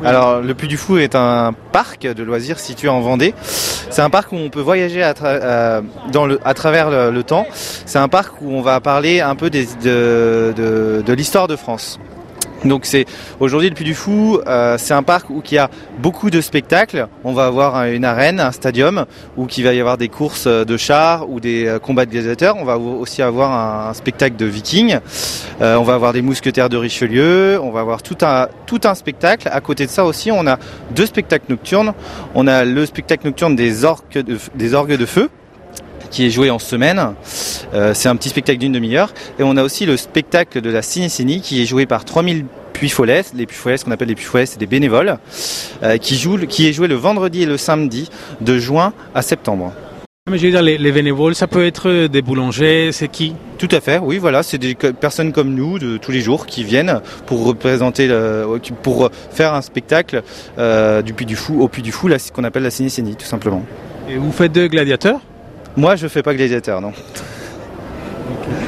Alors, le Puy du Fou est un parc de loisirs situé en Vendée. C'est un parc où on peut voyager à travers le temps. C'est un parc où on va parler un peu de l'histoire de France. Donc aujourd'hui le Puy du Fou, c'est un parc où il y a beaucoup de spectacles. On va avoir une arène, un stadium, où il va y avoir des courses de chars ou des combats de gladiateurs. On va aussi avoir un spectacle de vikings. On va avoir des mousquetaires de Richelieu. On va avoir tout un spectacle. À côté de ça aussi, on a 2 spectacles nocturnes. On a le spectacle nocturne des orgues de feu, qui est joué en semaine. C'est un petit spectacle d'une demi-heure. Et on a aussi le spectacle de la Cinécénie qui est joué par 3000 Puy-Follais. Les Puy-Follais, ce qu'on appelle les Puy-Follais, c'est des bénévoles, qui est joué le vendredi et le samedi de juin à septembre. Mais je veux dire, les bénévoles, ça peut être des boulangers, c'est qui ? Tout à fait, oui, voilà, c'est des personnes comme nous de tous les jours qui viennent pour représenter, pour faire un spectacle du Puy du Fou, au Puy du Fou, là, ce qu'on appelle la Cinécénie, tout simplement. Et vous faites de gladiateurs ? Moi, je fais pas gladiateur, non. Okay.